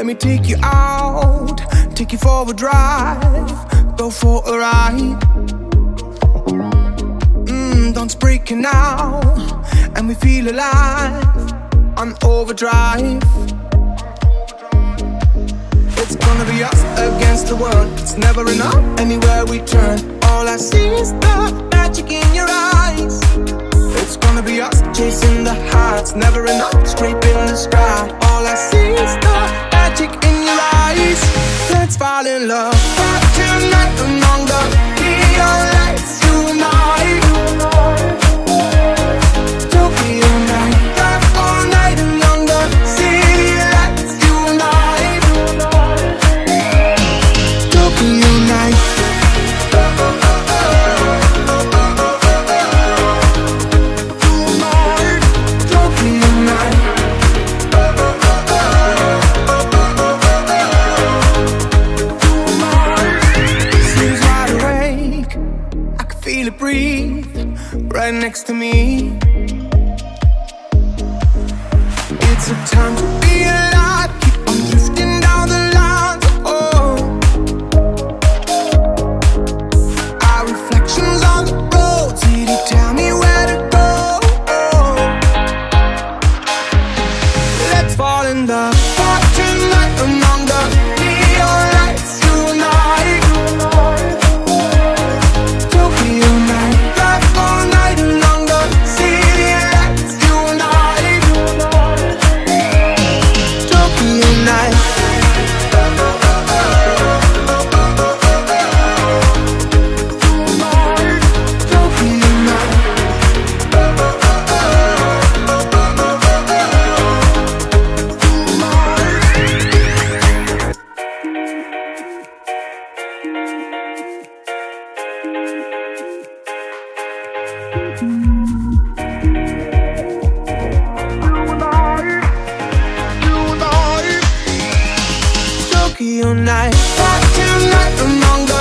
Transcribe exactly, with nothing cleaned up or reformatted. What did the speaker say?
Let me take you out, take you for a drive, go for a ride. Mmm, dawn's breaking now, and we feel alive on overdrive. It's gonna be us against the world. It's never enough anywhere we turn. All I see is the magic in your eyes. It's gonna be us chasing the high. It's never enough, scraping the sky. All I see is the magic in your eyes. Let's fall in love. For tonight among the neon lights tonight. Tokyo night, drive all night along the city lights tonight. Tokyo night. Feel it breathe right next to me. It's a time to be alive. Keep on drifting down the lines. Oh, our reflections on the road. City, tell me where to go. Oh, let's fall in love. For tonight among the neon lights tonight. Tokyo night, tonight among the